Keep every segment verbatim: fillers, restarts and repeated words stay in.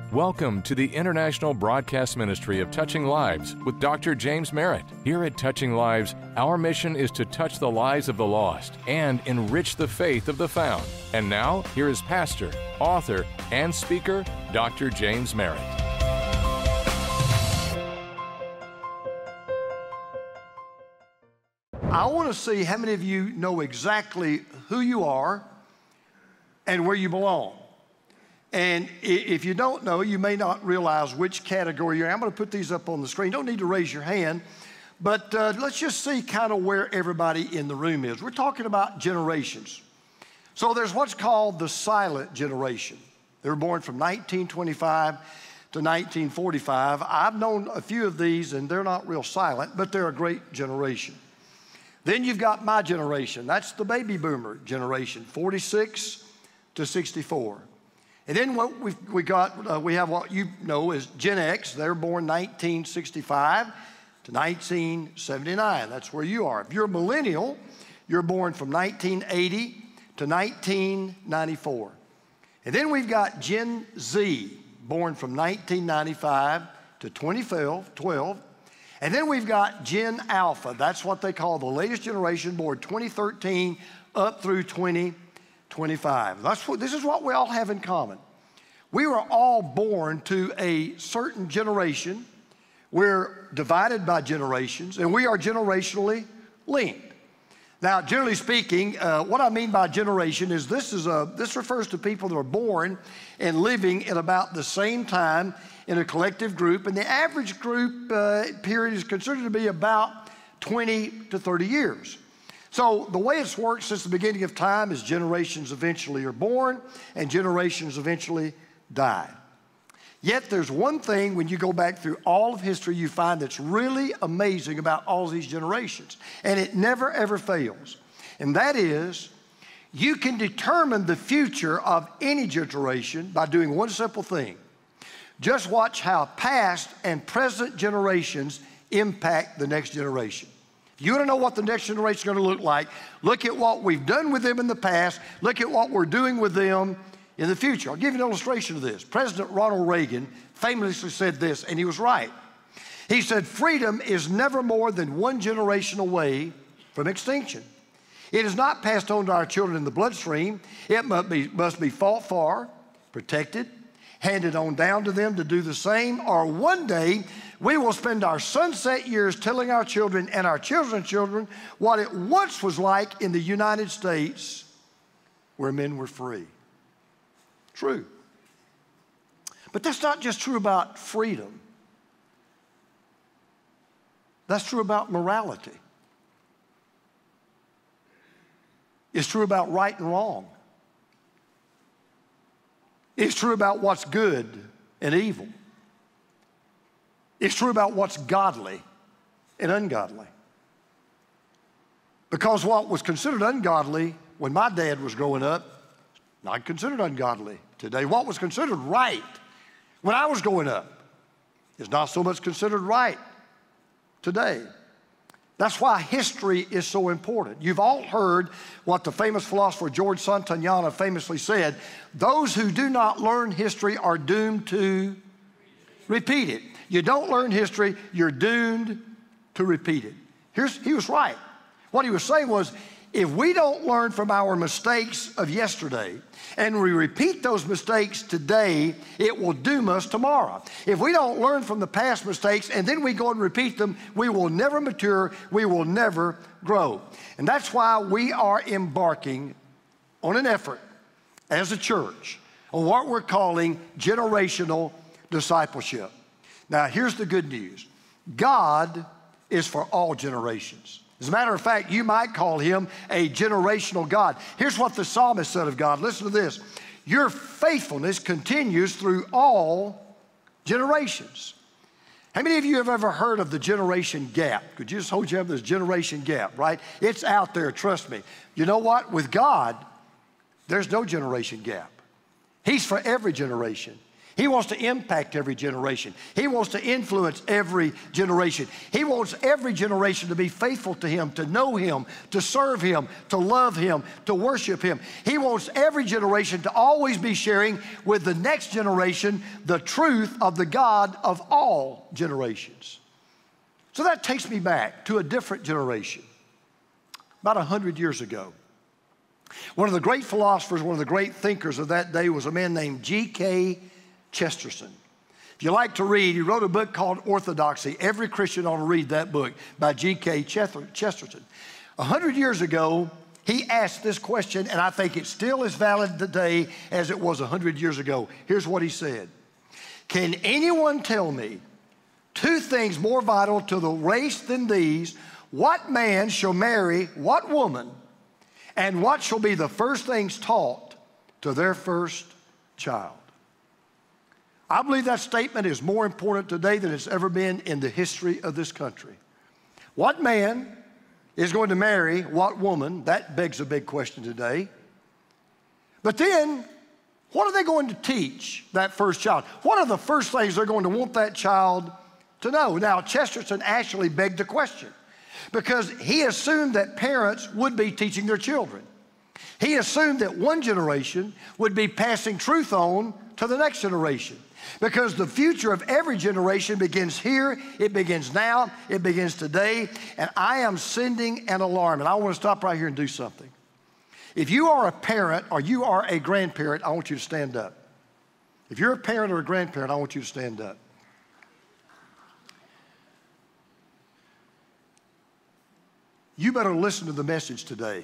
Welcome to the International Broadcast Ministry of Touching Lives with Doctor James Merritt. Here at Touching Lives, our mission is to touch the lives of the lost and enrich the faith of the found. And now, here is pastor, author, and speaker, Doctor James Merritt. I want to see how many of you know exactly who you are and where you belong. And if you don't know, you may not realize which category you're in. I'm going to put these up on the screen. Don't need to raise your hand, but uh, let's just see kind of where everybody in the room is. We're talking about generations. So there's what's called the silent generation. They were born from nineteen twenty-five to nineteen forty-five. I've known a few of these, and they're not real silent, but they're a great generation. Then you've got my generation. That's the baby boomer generation, forty-six to sixty-four. And then what we've, we got, uh, we have what you know as Gen X. They're born nineteen sixty-five to nineteen seventy-nine. That's where you are. If you're a millennial, you're born from nineteen eighty to nineteen ninety-four. And then we've got Gen Z, born from nineteen ninety-five to twenty twelve. And then we've got Gen Alpha. That's what they call the latest generation, born twenty thirteen up through twenty twenty-five. That's what, this is what we all have in common. We were all born to a certain generation. We're divided by generations, and we are generationally linked. Now, generally speaking, uh, what I mean by generation is this is a, this refers to people that are born and living at about the same time in a collective group, and the average group uh, period is considered to be about twenty to thirty years. So the way it's worked since the beginning of time is generations eventually are born and generations eventually die. Yet there's one thing when you go back through all of history you find that's really amazing about all of these generations, and it never ever fails. And that is, you can determine the future of any generation by doing one simple thing. Just watch how past and present generations impact the next generation. If you want to know what the next generation is going to look like, look at what we've done with them in the past, look at what we're doing with them in the future. I'll give you an illustration of this. President Ronald Reagan famously said this, and he was right. He said, freedom is never more than one generation away from extinction. It is not passed on to our children in the bloodstream. It must be, must be fought for, protected, handed on down to them to do the same, or one day we will spend our sunset years telling our children and our children's children what it once was like in the United States where men were free. True. But that's not just true about freedom. That's true about morality. It's true about right and wrong. It's true about what's good and evil. It's true about what's godly and ungodly. Because what was considered ungodly when my dad was growing up, not considered ungodly today. What was considered right when I was growing up is not so much considered right today. That's why history is so important. You've all heard what the famous philosopher George Santayana famously said, those who do not learn history are doomed to repeat it. You don't learn history, you're doomed to repeat it. Here's, he was right. What he was saying was, if we don't learn from our mistakes of yesterday and we repeat those mistakes today, it will doom us tomorrow. If we don't learn from the past mistakes and then we go and repeat them, we will never mature, we will never grow. And that's why we are embarking on an effort as a church on what we're calling generational discipleship. Now, here's the good news. God is for all generations. As a matter of fact, you might call him a generational God. Here's what the psalmist said of God. Listen to this. Your faithfulness continues through all generations. How many of you have ever heard of the generation gap? Could you just hold your hand? This generation gap, right? It's out there, trust me. You know what? With God, there's no generation gap. He's for every generation. He wants to impact every generation. He wants to influence every generation. He wants every generation to be faithful to Him, to know Him, to serve Him, to love Him, to worship Him. He wants every generation to always be sharing with the next generation the truth of the God of all generations. So that takes me back to a different generation. About a hundred years ago, one of the great philosophers, one of the great thinkers of that day was a man named G K Chesterton. If you like to read, he wrote a book called Orthodoxy. Every Christian ought to read that book by G K Chesterton. A hundred years ago, he asked this question, and I think it's still as valid today as it was a hundred years ago. Here's what he said. Can anyone tell me two things more vital to the race than these? What man shall marry what woman, and what shall be the first things taught to their first child? I believe that statement is more important today than it's ever been in the history of this country. What man is going to marry what woman? That begs a big question today. But then, what are they going to teach that first child? What are the first things they're going to want that child to know? Now, Chesterton actually begged the question because he assumed that parents would be teaching their children. He assumed that one generation would be passing truth on to the next generation, because the future of every generation begins here, it begins now, it begins today, and I am sending an alarm, and I want to stop right here and do something. If you are a parent or you are a grandparent, I want you to stand up. If you're a parent or a grandparent, I want you to stand up. You better listen to the message today.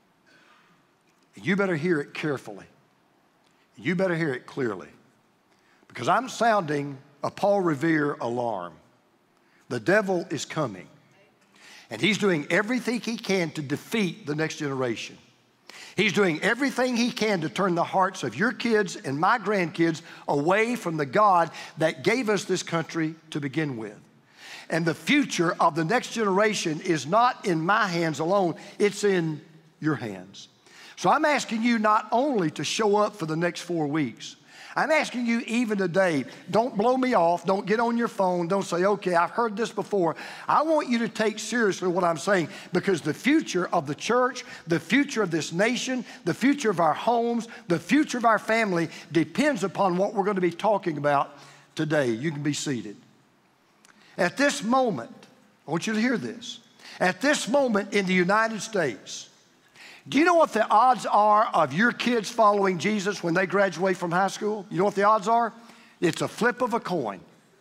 You better hear it carefully. You better hear it clearly. Because I'm sounding a Paul Revere alarm. The devil is coming. And he's doing everything he can to defeat the next generation. He's doing everything he can to turn the hearts of your kids and my grandkids away from the God that gave us this country to begin with. And the future of the next generation is not in my hands alone, it's in your hands. So I'm asking you not only to show up for the next four weeks, I'm asking you even today, don't blow me off, don't get on your phone, don't say, okay, I've heard this before. I want you to take seriously what I'm saying, because the future of the church, the future of this nation, the future of our homes, the future of our family depends upon what we're going to be talking about today. You can be seated. At this moment, I want you to hear this. At this moment in the United States, do you know what the odds are of your kids following Jesus when they graduate from high school? You know what the odds are? It's a flip of a coin.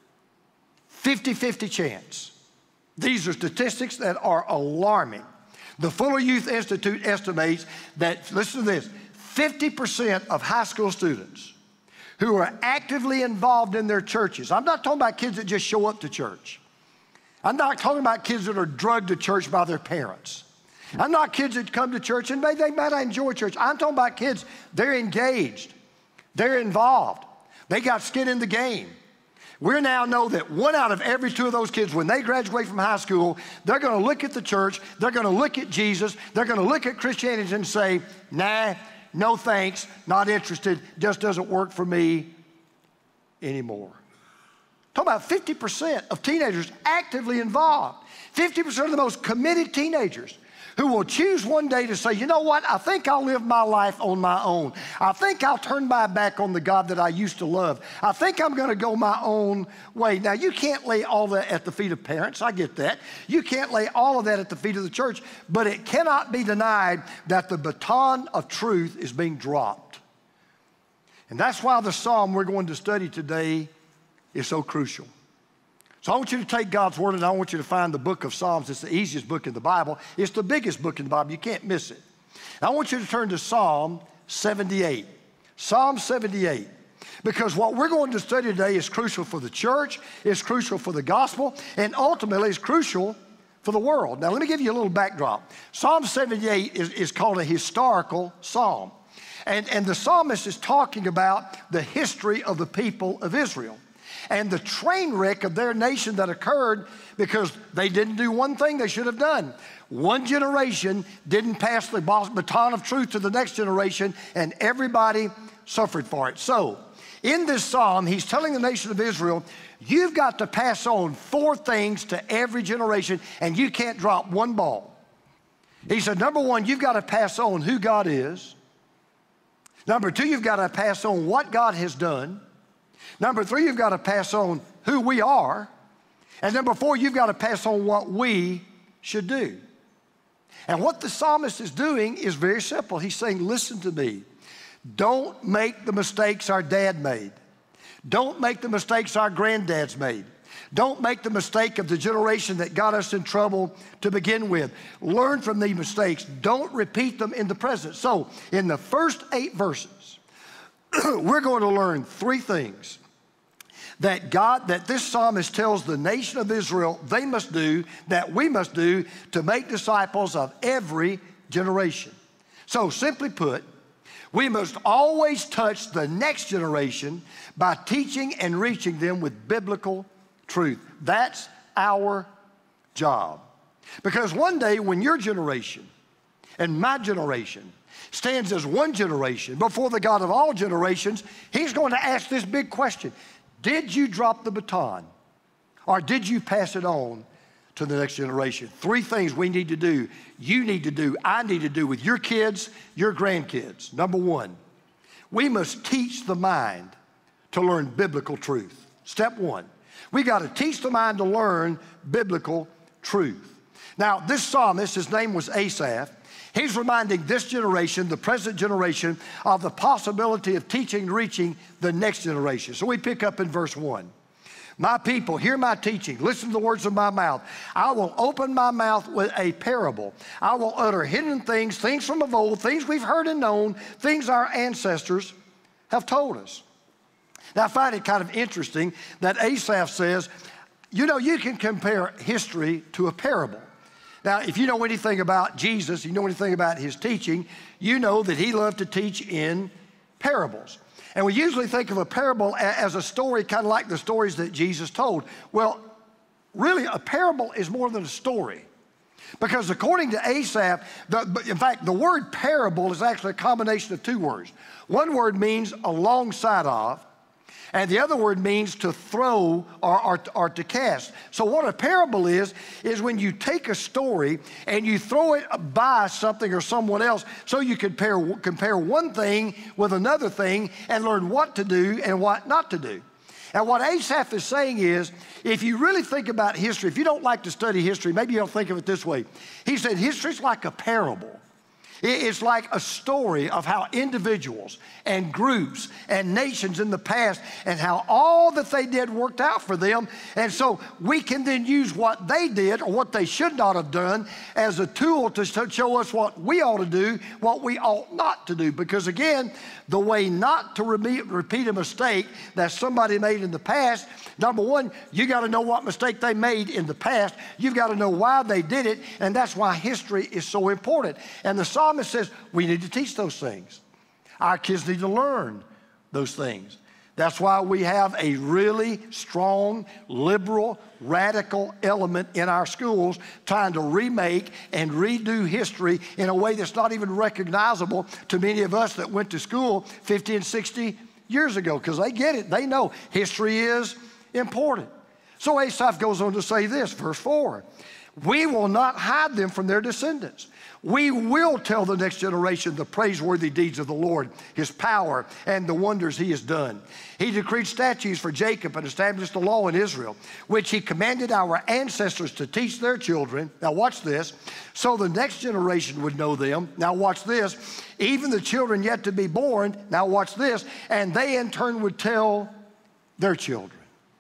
fifty fifty chance. These are statistics that are alarming. The Fuller Youth Institute estimates that, listen to this, fifty percent of high school students who are actively involved in their churches. I'm not talking about kids that just show up to church. I'm not talking about kids that are drugged to church by their parents. I'm not kids that come to church and they, they might not enjoy church. I'm talking about kids, they're engaged. They're involved. They got skin in the game. We now know that one out of every two of those kids, when they graduate from high school, they're going to look at the church, they're going to look at Jesus, they're going to look at Christianity and say, nah, no thanks, not interested, just doesn't work for me anymore. Talk about fifty percent of teenagers actively involved. fifty percent of the most committed teenagers who will choose one day to say, you know what, I think I'll live my life on my own. I think I'll turn my back on the God that I used to love. I think I'm going to go my own way. Now, you can't lay all that at the feet of parents. I get that. You can't lay all of that at the feet of the church, but it cannot be denied that the baton of truth is being dropped. And that's why the psalm we're going to study today is so crucial. So I want you to take God's word and I want you to find the book of Psalms. It's the easiest book in the Bible. It's the biggest book in the Bible. You can't miss it. And I want you to turn to Psalm seventy-eight. Psalm seventy-eight. Because what we're going to study today is crucial for the church, it's crucial for the gospel, and ultimately it's crucial for the world. Now let me give you a little backdrop. Psalm seventy-eight is, is called a historical psalm. And, and the psalmist is talking about the history of the people of Israel and the train wreck of their nation that occurred because they didn't do one thing they should have done. One generation didn't pass the baton of truth to the next generation, and everybody suffered for it. So, In this psalm, he's telling the nation of Israel, you've got to pass on four things to every generation, and you can't drop one ball. He said, number one, you've got to pass on who God is. Number two, you've got to pass on what God has done. Number three, you've got to pass on who we are. And number four, you've got to pass on what we should do. And what the psalmist is doing is very simple. He's saying, listen to me. Don't make the mistakes our dad made. Don't make the mistakes our granddads made. Don't make the mistake of the generation that got us in trouble to begin with. Learn from these mistakes. Don't repeat them in the present. So, in the first eight verses, we're going to learn three things that God, that this psalmist tells the nation of Israel they must do, that we must do to make disciples of every generation. So, simply put, we must always touch the next generation by teaching and reaching them with biblical truth. That's our job. Because one day when your generation and my generation stands as one generation before the God of all generations, he's going to ask this big question. Did you drop the baton, or did you pass it on to the next generation? Three things we need to do, you need to do, I need to do with your kids, your grandkids. Number one, we must teach the mind to learn biblical truth. Step one, we got to teach the mind to learn biblical truth. Now, this psalmist, his name was Asaph. He's reminding this generation, the present generation, of the possibility of teaching and reaching the next generation. So we pick up in verse one. My people, hear my teaching. Listen to the words of my mouth. I will open my mouth with a parable. I will utter hidden things, things from of old, things we've heard and known, things our ancestors have told us. Now, I find it kind of interesting that Asaph says, you know, you can compare history to a parable. Now, if you know anything about Jesus, you know anything about his teaching, you know that he loved to teach in parables. And we usually think of a parable as a story kind of like the stories that Jesus told. Well, really, a parable is more than a story. Because according to Asaph, the, in fact, the word parable is actually a combination of two words. One word means alongside of, and the other word means to throw or, or, or to cast. So what a parable is, is when you take a story and you throw it by something or someone else so you compare, compare one thing with another thing and learn what to do and what not to do. And what Asaph is saying is, if you really think about history, if you don't like to study history, maybe you'll think of it this way. He said history's like a parable. It's like a story of how individuals and groups and nations in the past and how all that they did worked out for them. And so we can then use what they did or what they should not have done as a tool to show us what we ought to do, what we ought not to do. Because again, the way not to repeat a mistake that somebody made in the past, number one, you got to know what mistake they made in the past. You've got to know why they did it, and that's why history is so important. And the psalmist says we need to teach those things. Our kids need to learn those things. That's why we have a really strong, liberal, radical element in our schools trying to remake and redo history in a way that's not even recognizable to many of us that went to school fifty and sixty years ago, because they get it. They know history is important. So Asaph goes on to say this, verse four, we will not hide them from their descendants. We will tell the next generation the praiseworthy deeds of the Lord, his power, and the wonders he has done. He decreed statutes for Jacob and established a law in Israel, which he commanded our ancestors to teach their children. Now watch this. So the next generation would know them. Now watch this. Even the children yet to be born. Now watch this. And they in turn would tell their children.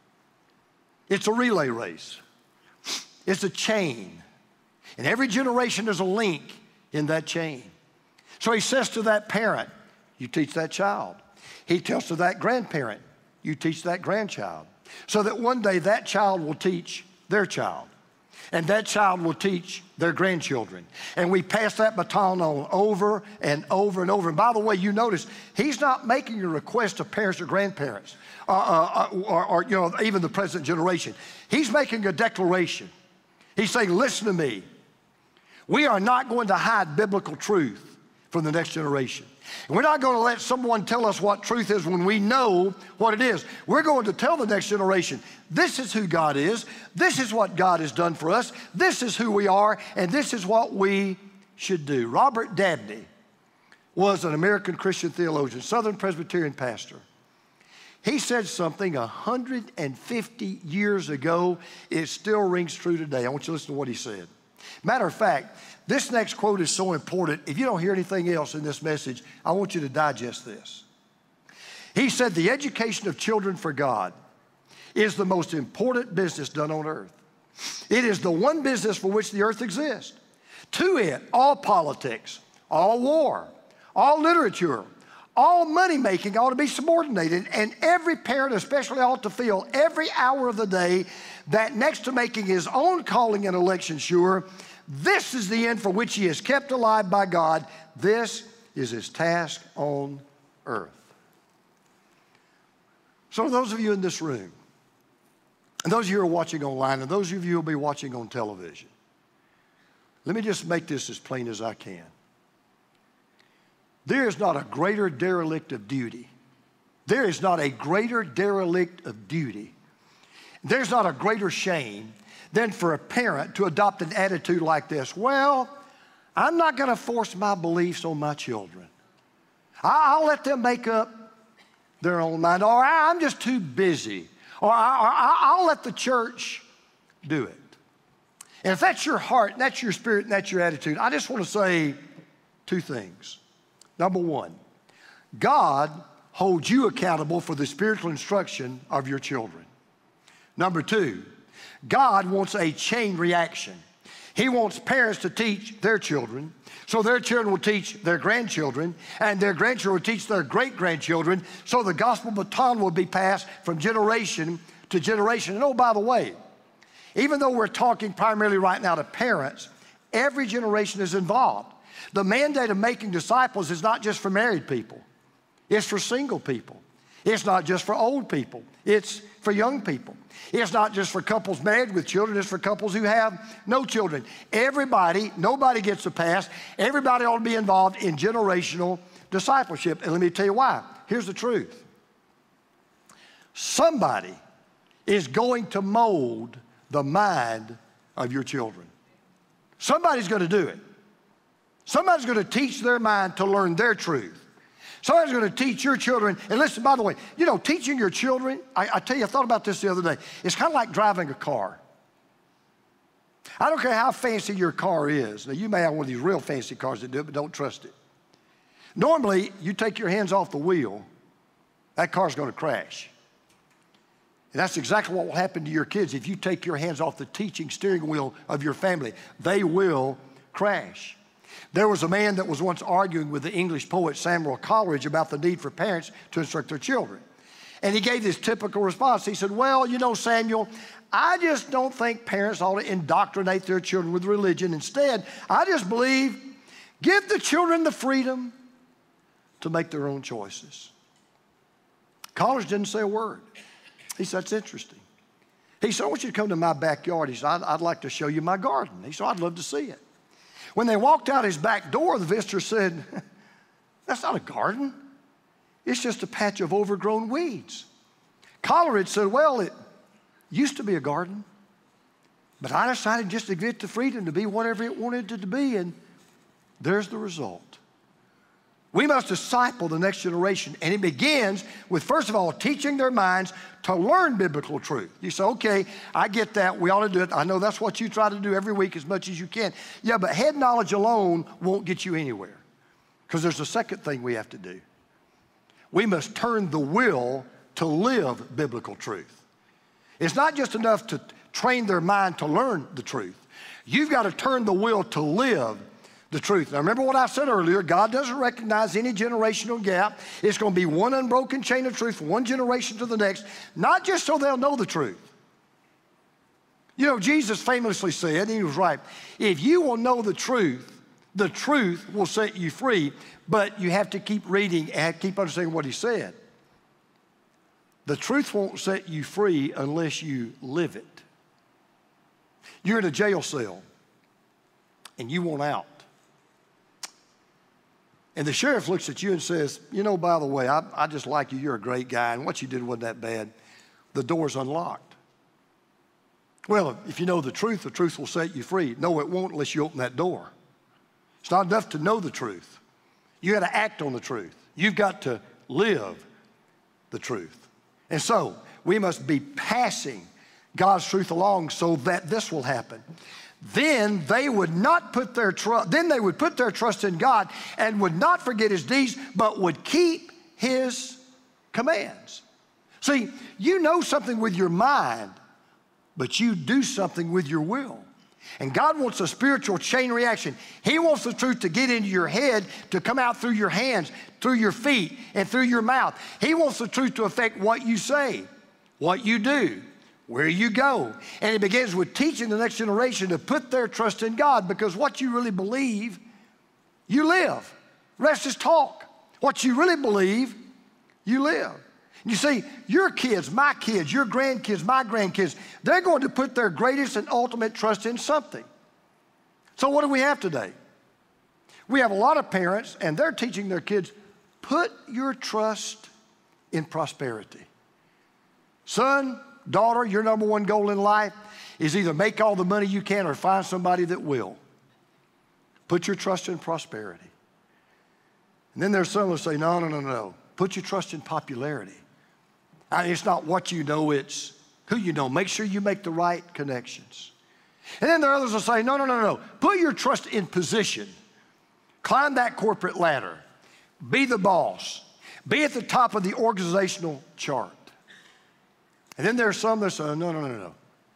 It's a relay race. It's a chain. And every generation there's a link in that chain. So he says to that parent, you teach that child. He tells to that grandparent, you teach that grandchild. So that one day that child will teach their child. And that child will teach their grandchildren. And we pass that baton on over and over and over. And by the way, you notice, he's not making a request to parents or grandparents, uh, uh, or, or you know, even the present generation. He's making a declaration. He's saying, listen to me. We are not going to hide biblical truth from the next generation. And we're not going to let someone tell us what truth is when we know what it is. We're going to tell the next generation, this is who God is, this is what God has done for us, this is who we are, and this is what we should do. Robert Dabney was an American Christian theologian, Southern Presbyterian pastor. He said something one hundred fifty years ago. It still rings true today. I want you to listen to what he said. Matter of fact, this next quote is so important. If you don't hear anything else in this message, I want you to digest this. He said, the education of children for God is the most important business done on earth. It is the one business for which the earth exists. To it, all politics, all war, all literature, all money-making ought to be subordinated, and every parent especially ought to feel every hour of the day that next to making his own calling and election sure, this is the end for which he is kept alive by God. This is his task on earth. So those of you in this room, and those of you who are watching online, and those of you who will be watching on television, let me just make this as plain as I can. There is not a greater derelict of duty. There is not a greater derelict of duty. There's not a greater shame than for a parent to adopt an attitude like this. Well, I'm not going to force my beliefs on my children. I'll let them make up their own mind. Or I'm just too busy. Or I'll let the church do it. And if that's your heart, and that's your spirit, and that's your attitude, I just want to say two things. Number one, God holds you accountable for the spiritual instruction of your children. Number two, God wants a chain reaction. He wants parents to teach their children, so their children will teach their grandchildren, and their grandchildren will teach their great-grandchildren, so the gospel baton will be passed from generation to generation. And oh, by the way, even though we're talking primarily right now to parents, every generation is involved. The mandate of making disciples is not just for married people. It's for single people. It's not just for old people. It's for young people. It's not just for couples married with children. It's for couples who have no children. Everybody, nobody gets a pass. Everybody ought to be involved in generational discipleship. And let me tell you why. Here's the truth. Somebody is going to mold the mind of your children. Somebody's going to do it. Somebody's going to teach their mind to learn their truth. Somebody's going to teach your children. And listen, by the way, you know, teaching your children, I, I tell you, I thought about this the other day. It's kind of like driving a car. I don't care how fancy your car is. Now, you may have one of these real fancy cars that do it, but don't trust it. Normally, you take your hands off the wheel, that car's going to crash. And that's exactly what will happen to your kids if you take your hands off the teaching steering wheel of your family. They will crash. There was a man that was once arguing with the English poet Samuel Coleridge about the need for parents to instruct their children. And he gave this typical response. He said, well, you know, Samuel, I just don't think parents ought to indoctrinate their children with religion. Instead, I just believe give the children the freedom to make their own choices. Coleridge didn't say a word. He said, that's interesting. He said, I want you to come to my backyard. He said, I'd, I'd like to show you my garden. He said, I'd love to see it. When they walked out his back door, the visitor said, that's not a garden. It's just a patch of overgrown weeds. Coleridge said, well, it used to be a garden, but I decided just to get the freedom to be whatever it wanted it to be, and there's the result. We must disciple the next generation, and it begins with, first of all, teaching their minds to learn biblical truth. You say, okay, I get that. We ought to do it. I know that's what you try to do every week as much as you can. Yeah, but head knowledge alone won't get you anywhere, because there's a second thing we have to do. We must turn the will to live biblical truth. It's not just enough to train their mind to learn the truth. You've got to turn the will to live the truth. Now, remember what I said earlier. God doesn't recognize any generational gap. It's going to be one unbroken chain of truth from one generation to the next, not just so they'll know the truth. You know, Jesus famously said, and he was right, if you will know the truth, the truth will set you free, but you have to keep reading and keep understanding what he said. The truth won't set you free unless you live it. You're in a jail cell and you want out. and the sheriff looks at you and says, you know, by the way, I, I just like you. You're a great guy, and what you did wasn't that bad. The door's unlocked. Well, if you know the truth, the truth will set you free. No, it won't unless you open that door. It's not enough to know the truth. You got to act on the truth. You've got to live the truth. And so we must be passing God's truth along so that this will happen. Then they would not put their trust, then they would put their trust in God and would not forget his deeds, but would keep his commands. See, you know something with your mind, but you do something with your will. And God wants a spiritual chain reaction. He wants the truth to get into your head, to come out through your hands, through your feet, and through your mouth. He wants the truth to affect what you say, what you do, where you go. And it begins with teaching the next generation to put their trust in God, because what you really believe, you live. Rest is talk. What you really believe, you live. You see, your kids, my kids, your grandkids, my grandkids, they're going to put their greatest and ultimate trust in something. So what do we have today? We have a lot of parents, and they're teaching their kids, put your trust in prosperity. Son, daughter, your number one goal in life is either make all the money you can or find somebody that will. Put your trust in prosperity. And then there's some who say, no, no, no, no. Put your trust in popularity. I mean, it's not what you know, it's who you know. Make sure you make the right connections. And then there are others who say, no, no, no, no. Put your trust in position. Climb that corporate ladder. Be the boss. Be at the top of the organizational chart. And then there are some that say, no, no, no, no.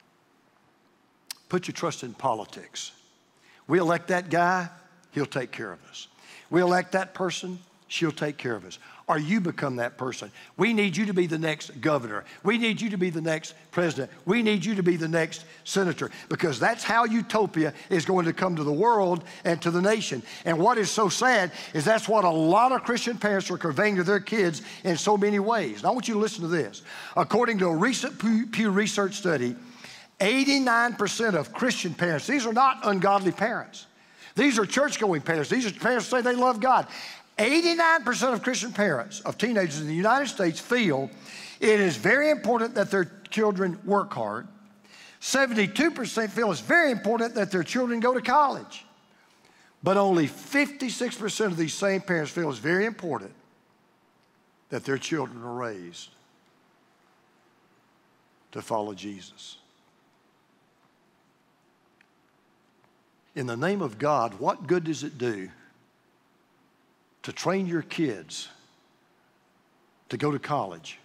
Put your trust in politics. We elect that guy, he'll take care of us. We elect that person, she'll take care of us. Or you become that person. We need you to be the next governor. We need you to be the next president. We need you to be the next senator, because that's how utopia is going to come to the world and to the nation. And what is so sad is that's what a lot of Christian parents are conveying to their kids in so many ways. And I want you to listen to this. According to a recent Pew, Pew Research study, eighty-nine percent of Christian parents, these are not ungodly parents. These are church-going parents. These are parents who say they love God. eighty-nine percent of Christian parents of teenagers in the United States feel it is very important that their children work hard. seventy-two percent feel it's very important that their children go to college. But only fifty-six percent of these same parents feel it's very important that their children are raised to follow Jesus. In the name of God, what good does it do to train your kids to go to college?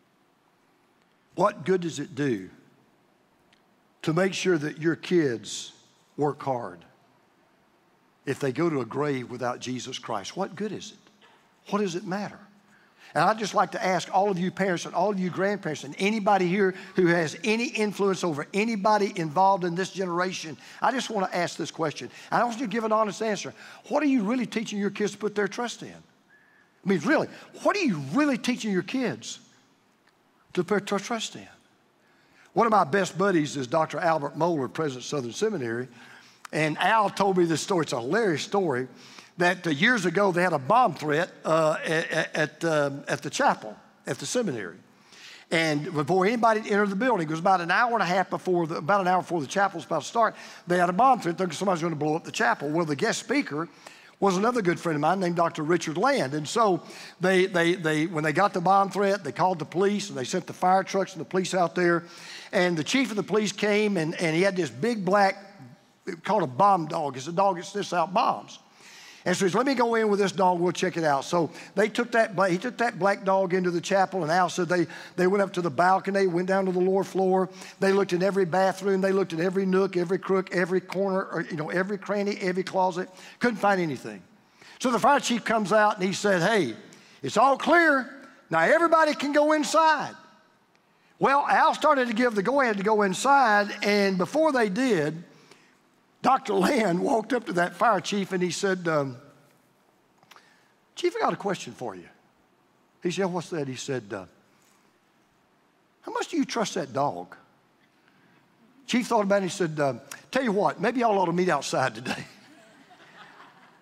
What good does it do to make sure that your kids work hard if they go to a grave without Jesus Christ? What good is it? What does it matter? And I'd just like to ask all of you parents and all of you grandparents and anybody here who has any influence over anybody involved in this generation, I just want to ask this question. I want you to give an honest answer. What are you really teaching your kids to put their trust in? I mean, really, what are you really teaching your kids to put their trust in? One of my best buddies is Doctor Albert Mohler, president of Southern Seminary. And Al told me this story. It's a hilarious story. That uh, years ago they had a bomb threat uh, at, at, um, at the chapel, at the seminary. And before anybody entered the building, it was about an hour and a half before, the, about an hour before the chapel was about to start, they had a bomb threat. Somebody's going to blow up the chapel. Well, the guest speaker was another good friend of mine named Doctor Richard Land. And so they, they, they, when they got the bomb threat, they called the police and they sent the fire trucks and the police out there. And the chief of the police came and, and he had this big black, called a bomb dog. It's a dog that sniffs out bombs. And so he said, let me go in with this dog, we'll check it out. So they took that, he took that black dog into the chapel, and Al said they, they went up to the balcony, went down to the lower floor. They looked in every bathroom, they looked at every nook, every crook, every corner, or, you know, every cranny, every closet. Couldn't find anything. So the fire chief comes out and he said, hey, it's all clear. Now everybody can go inside. Well, Al started to give the go-ahead to go inside, and before they did, Doctor Land walked up to that fire chief and he said, um, Chief, I got a question for you. He said, what's that? He said, uh, how much do you trust that dog? Chief thought about it and he said, uh, tell you what, maybe y'all ought to meet outside today.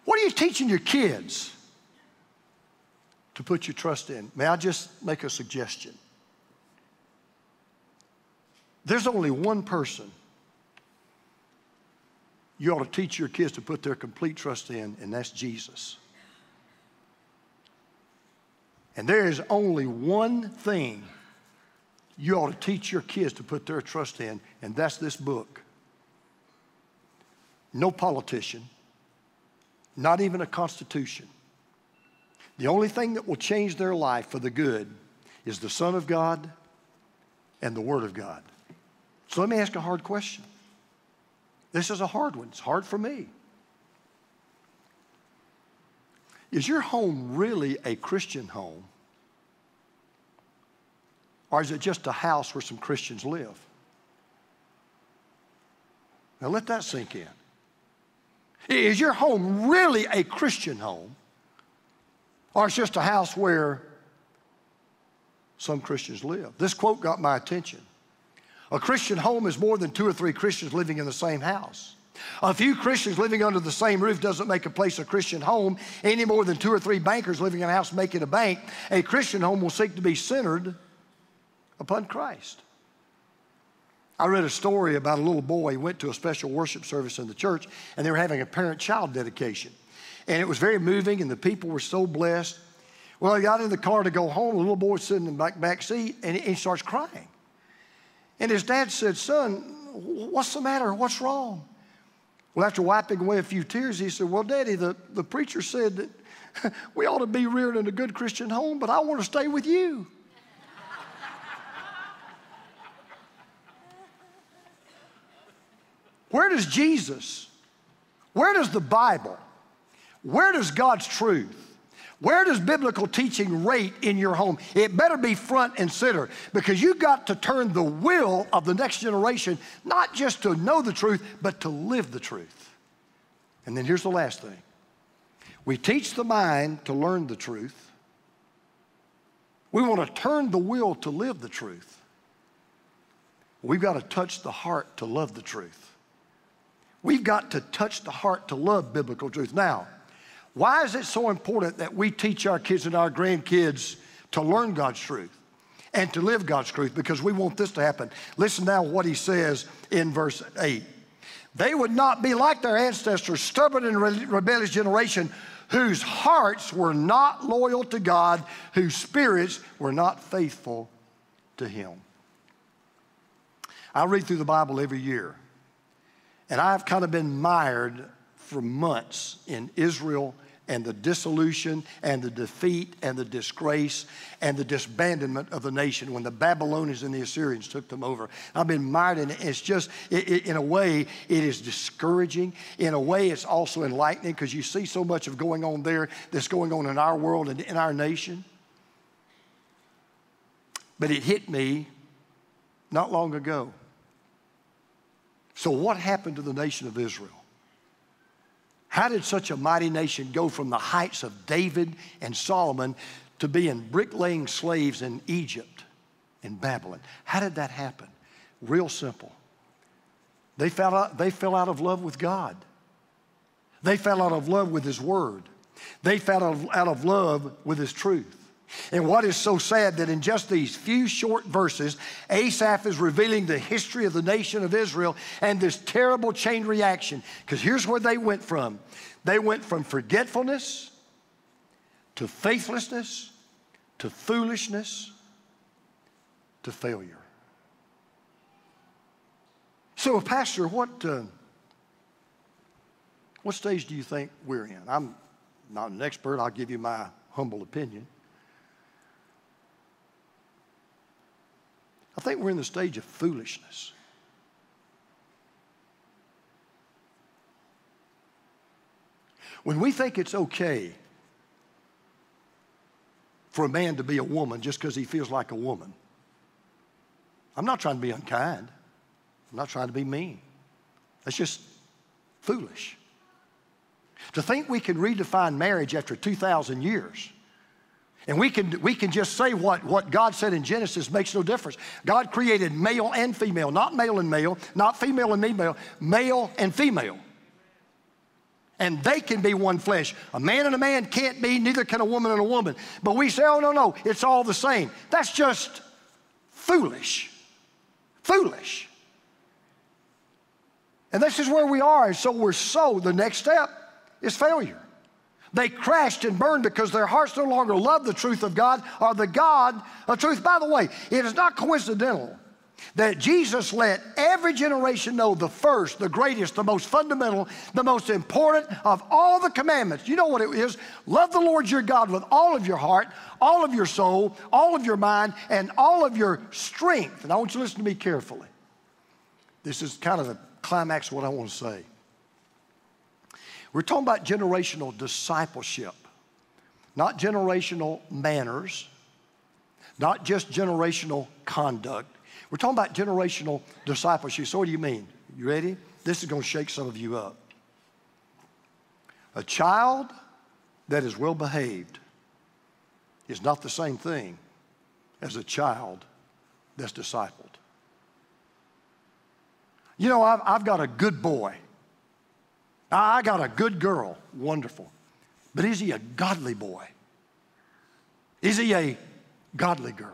What are you teaching your kids to put your trust in? May I just make a suggestion? There's only one person you ought to teach your kids to put their complete trust in, and that's Jesus. And there is only one thing you ought to teach your kids to put their trust in, and that's this book. No politician, not even a constitution. The only thing that will change their life for the good is the Son of God and the Word of God. So let me ask a hard question. This is a hard one. It's hard for me. Is your home really a Christian home? Or is it just a house where some Christians live? Now let that sink in. Is your home really a Christian home? Or it's just a house where some Christians live? This quote got my attention. A Christian home is more than two or three Christians living in the same house. A few Christians living under the same roof doesn't make a place a Christian home any more than two or three bankers living in a house make it a bank. A Christian home will seek to be centered upon Christ. I read a story about a little boy who went to a special worship service in the church, and they were having a parent-child dedication. And it was very moving, and the people were so blessed. Well, he got in the car to go home. The little boy was sitting in the back, back seat, and he, he starts crying. And his dad said, "Son, what's the matter? What's wrong?" Well, after wiping away a few tears, he said, "Well, Daddy, the, the preacher said that we ought to be reared in a good Christian home, but I want to stay with you." Where does Jesus, where does the Bible, where does God's truth, where does biblical teaching rate in your home? It better be front and center, because you've got to turn the will of the next generation, not just to know the truth, but to live the truth. And then here's the last thing. We teach the mind to learn the truth. We want to turn the will to live the truth. We've got to touch the heart to love the truth. We've got to touch the heart to love biblical truth. Now, why is it so important that we teach our kids and our grandkids to learn God's truth and to live God's truth? Because we want this to happen. Listen now what he says in verse eight. They would not be like their ancestors, stubborn and re- rebellious generation, whose hearts were not loyal to God, whose spirits were not faithful to him. I read through the Bible every year, and I've kind of been mired for months in Israel and the dissolution and the defeat and the disgrace and the disbandonment of the nation when the Babylonians and the Assyrians took them over. I've been mired in it. It's just, it, it, in a way, it is discouraging. In a way, it's also enlightening, because you see so much of going on there that's going on in our world and in our nation. But it hit me not long ago. So what happened to the nation of Israel? How did such a mighty nation go from the heights of David and Solomon to being bricklaying slaves in Egypt and Babylon? How did that happen? Real simple. They fell out, they fell out of love with God. They fell out of love with His Word. They fell out of, out of love with His truth. And what is so sad that in just these few short verses, Asaph is revealing the history of the nation of Israel and this terrible chain reaction. Because here's where they went from. They went from forgetfulness to faithlessness to foolishness to failure. So, Pastor, what, uh, what stage do you think we're in? I'm not an expert. I'll give you my humble opinion. I think we're in the stage of foolishness. When we think it's okay for a man to be a woman just because he feels like a woman, I'm not trying to be unkind. I'm not trying to be mean. That's just foolish. To think we can redefine marriage after two thousand years, and we can, we can just say what, what God said in Genesis makes no difference. God created male and female, not male and male, not female and female, male and female. and they can be one flesh. A man and a man can't be, neither can a woman and a woman. But we say, oh, no, no, it's all the same. That's just foolish. Foolish. And this is where we are, and so we're so, the next step is failure. They crashed and burned because their hearts no longer love the truth of God or the God of truth. By the way, it is not coincidental that Jesus let every generation know the first, the greatest, the most fundamental, the most important of all the commandments. You know what it is? Love the Lord your God with all of your heart, all of your soul, all of your mind, and all of your strength. And I want you to listen to me carefully. This is kind of the climax of what I want to say. We're talking about generational discipleship, not generational manners, not just generational conduct. We're talking about generational discipleship. So what do you mean? You ready? This is going to shake some of you up. A child that is well behaved is not the same thing as a child that's discipled. You know, I've, I've got a good boy. I got a good girl. Wonderful. But is he a godly boy? Is he a godly girl?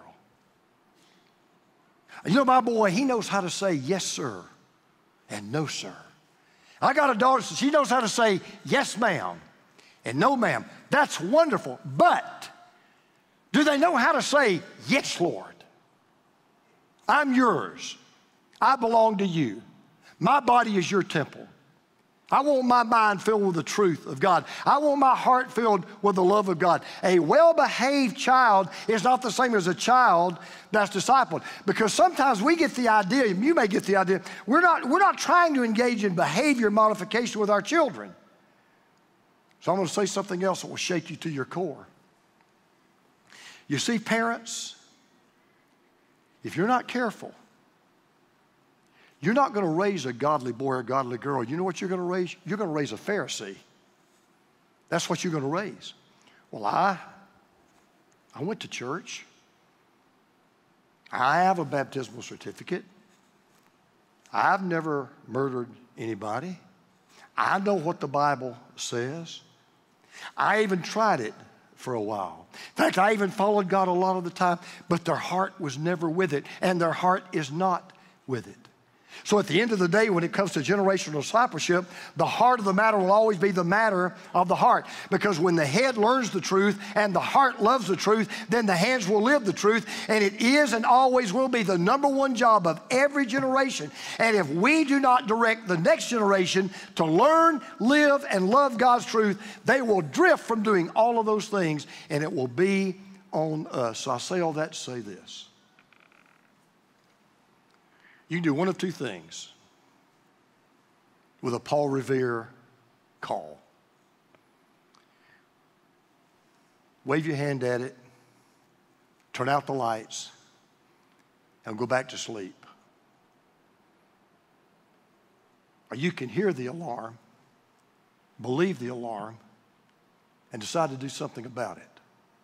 You know, my boy, he knows how to say yes, sir, and no, sir. I got a daughter, she knows how to say yes, ma'am, and no, ma'am. That's wonderful. But do they know how to say yes, Lord? I'm yours. I belong to you. My body is your temple. I want my mind filled with the truth of God. I want my heart filled with the love of God. A well-behaved child is not the same as a child that's discipled. Because sometimes we get the idea, you may get the idea, we're not, we're not trying to engage in behavior modification with our children. So I'm going to say something else that will shake you to your core. You see, parents, if you're not careful, you're not going to raise a godly boy or a godly girl. You know what you're going to raise? You're going to raise a Pharisee. That's what you're going to raise. Well, I, I went to church. I have a baptismal certificate. I've never murdered anybody. I know what the Bible says. I even tried it for a while. In fact, I even followed God a lot of the time, but their heart was never with it, and their heart is not with it. So at the end of the day, when it comes to generational discipleship, the heart of the matter will always be the matter of the heart. Because when the head learns the truth and the heart loves the truth, then the hands will live the truth. And it is and always will be the number one job of every generation. And if we do not direct the next generation to learn, live, and love God's truth, they will drift from doing all of those things, and it will be on us. So I say all that to say this. You can do one of two things with a Paul Revere call. Wave your hand at it, turn out the lights, and go back to sleep. Or you can hear the alarm, believe the alarm, and decide to do something about it.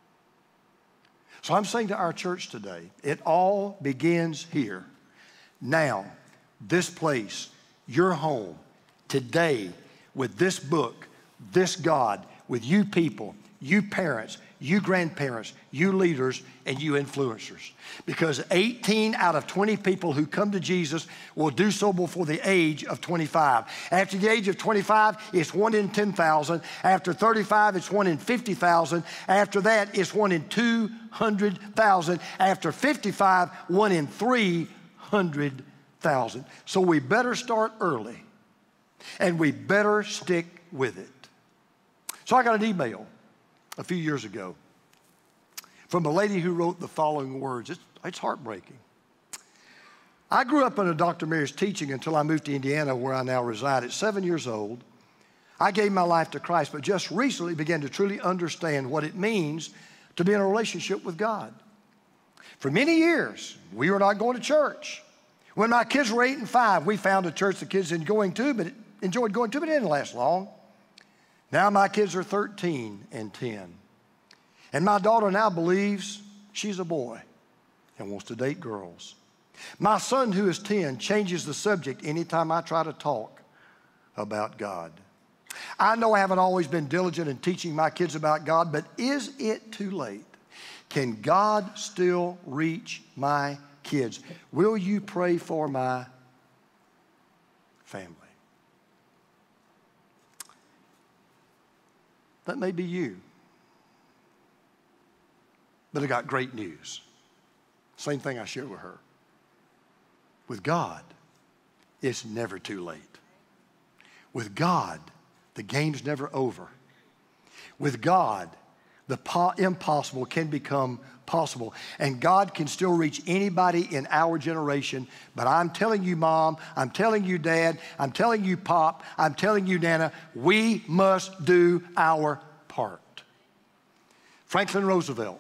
So I'm saying to our church today, it all begins here. Now, this place, your home, today, with this book, this God, with you people, you parents, you grandparents, you leaders, and you influencers. Because eighteen out of twenty people who come to Jesus will do so before the age of twenty-five. After the age of twenty-five, it's one in ten thousand. After thirty-five, it's one in fifty thousand. After that, it's one in two hundred thousand. After fifty-five, one in three hundred thousand. So we better start early, and we better stick with it. So I got an email a few years ago from a lady who wrote the following words. It's, it's heartbreaking. I grew up under Doctor Mary's teaching until I moved to Indiana, where I now reside. At seven years old, I gave my life to Christ, but just recently began to truly understand what it means to be in a relationship with God. For many years, we were not going to church. When my kids were eight and five, we found a church the kids enjoyed going to, but enjoyed going to, but it didn't last long. Now my kids are thirteen and ten. And my daughter now believes she's a boy and wants to date girls. My son, who is ten, changes the subject anytime I try to talk about God. I know I haven't always been diligent in teaching my kids about God, but is it too late? Can God still reach my kids? Will you pray for my family? That may be you. But I got great news. Same thing I shared with her. With God, it's never too late. With God, the game's never over. With God, the po- impossible can become possible. And God can still reach anybody in our generation. But I'm telling you, Mom, I'm telling you, Dad, I'm telling you, Pop, I'm telling you, Nana, we must do our part. Franklin Roosevelt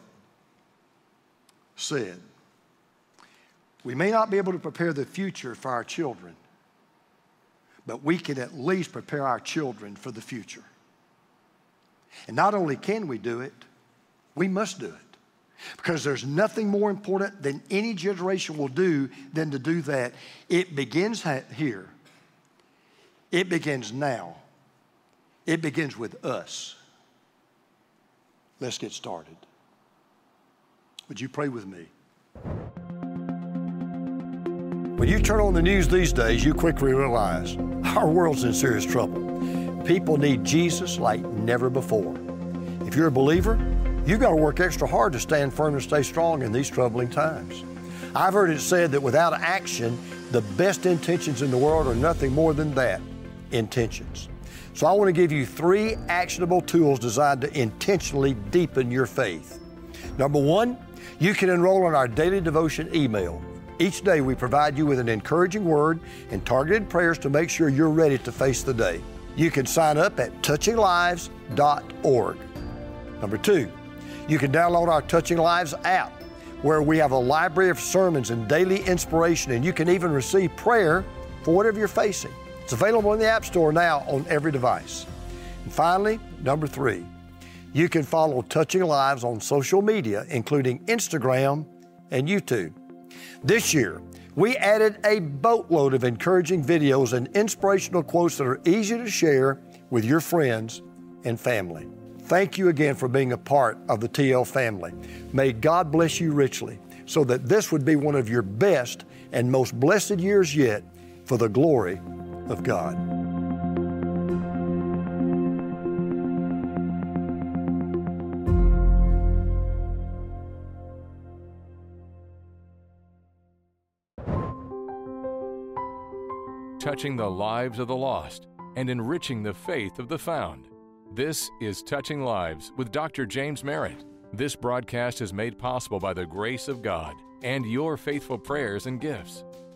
said, we may not be able to prepare the future for our children, but we can at least prepare our children for the future. And not only can we do it, we must do it. Because there's nothing more important than any generation will do than to do that. It begins here. It begins now. It begins with us. Let's get started. Would you pray with me? When you turn on the news these days, you quickly realize our world's in serious trouble. People need Jesus like never before. If you're a believer, you've got to work extra hard to stand firm and stay strong in these troubling times. I've heard it said that without action, the best intentions in the world are nothing more than that, intentions. So I want to give you three actionable tools designed to intentionally deepen your faith. Number one, you can enroll in our daily devotion email. Each day we provide you with an encouraging word and targeted prayers to make sure you're ready to face the day. You can sign up at touching lives dot org. Number two, you can download our Touching Lives app, where we have a library of sermons and daily inspiration, and you can even receive prayer for whatever you're facing. It's available in the App Store now on every device. And finally, number three, you can follow Touching Lives on social media, including Instagram and YouTube. This year, we added a boatload of encouraging videos and inspirational quotes that are easy to share with your friends and family. Thank you again for being a part of the T L family. May God bless you richly so that this would be one of your best and most blessed years yet for the glory of God. Touching the lives of the lost and enriching the faith of the found. This is Touching Lives with Doctor James Merritt. This broadcast is made possible by the grace of God and your faithful prayers and gifts.